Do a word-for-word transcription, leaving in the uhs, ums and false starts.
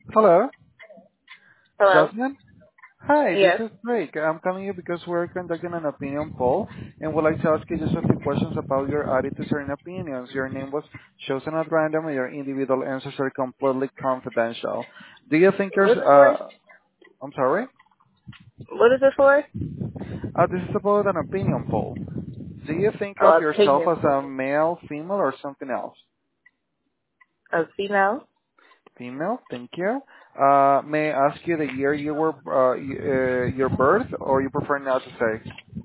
Hello, Hello? Jasmine. Hi, this Yes. is Drake. I'm calling you because we're conducting an opinion poll and would like to ask you just a few questions about your attitudes and opinions. Your name was chosen at random and your individual answers are completely confidential. Do you think you're, What's it for? uh, I'm sorry? What is it for? Uh, this is about an opinion poll. Do you think of Oh, yourself opinion as a pool. male, female, or something else? A female? Female, thank you. Uh, may I ask you the year you were, uh, y- uh, your birth, or you prefer not to say?